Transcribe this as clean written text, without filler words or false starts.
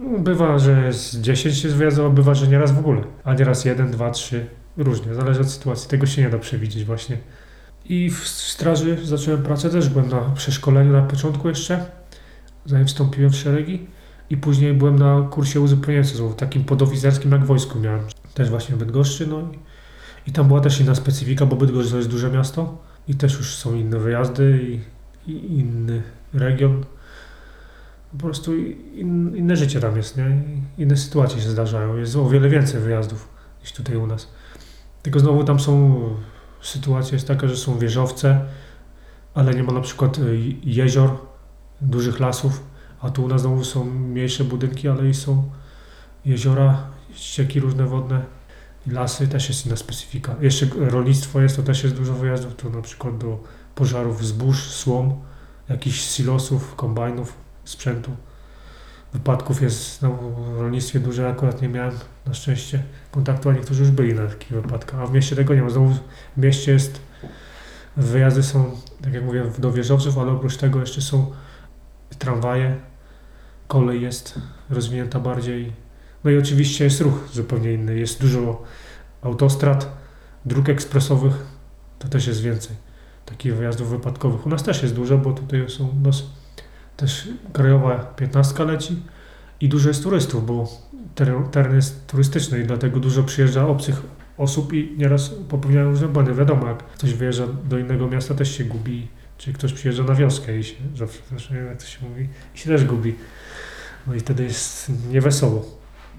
Bywa, że z 10 jest wyjazdów, a bywa, że nieraz w ogóle. A nieraz jeden, dwa, trzy. Różnie, zależy od sytuacji. Tego się nie da przewidzieć właśnie. I w straży zacząłem pracę, też byłem na przeszkoleniu na początku jeszcze, zanim wstąpiłem w szeregi. I później byłem na kursie uzupełniającym, takim podoficerskim jak w wojsku miałem. Też właśnie w Bydgoszczy, no i tam była też inna specyfika, bo Bydgoszcz to jest duże miasto i też już są inne wyjazdy i inny region. Po prostu inne życie tam jest, nie? Inne sytuacje się zdarzają. Jest o wiele więcej wyjazdów niż tutaj u nas. Tylko znowu tam są, sytuacja jest taka, że są wieżowce, ale nie ma na przykład jezior, dużych lasów, a tu u nas znowu są mniejsze budynki, ale i są jeziora, ścieki różne wodne i lasy, też jest inna specyfika. Jeszcze rolnictwo jest, to też jest dużo wyjazdów, to na przykład do pożarów zbóż, słom, jakichś silosów, kombajnów, sprzętu. Wypadków jest znowu w rolnictwie dużo, akurat nie miałem na szczęście kontaktu, a niektórzy już byli na takich wypadkach, a w mieście tego nie ma. Znowu w mieście jest, wyjazdy są, tak jak mówię, do wieżowców, ale oprócz tego jeszcze są tramwaje, kolej jest rozwinięta bardziej. No i oczywiście jest ruch zupełnie inny. Jest dużo autostrad, dróg ekspresowych, to też jest więcej takich wyjazdów wypadkowych. U nas też jest dużo, bo tutaj są też krajowa 15 leci i dużo jest turystów, bo teren jest turystyczny i dlatego dużo przyjeżdża obcych osób i nieraz popełniają różne błędy. Wiadomo, jak ktoś wyjeżdża do innego miasta, też się gubi, czy ktoś przyjeżdża na wioskę i się, zawsze nie wiem jak to się mówi, i się też gubi. No i wtedy jest niewesoło.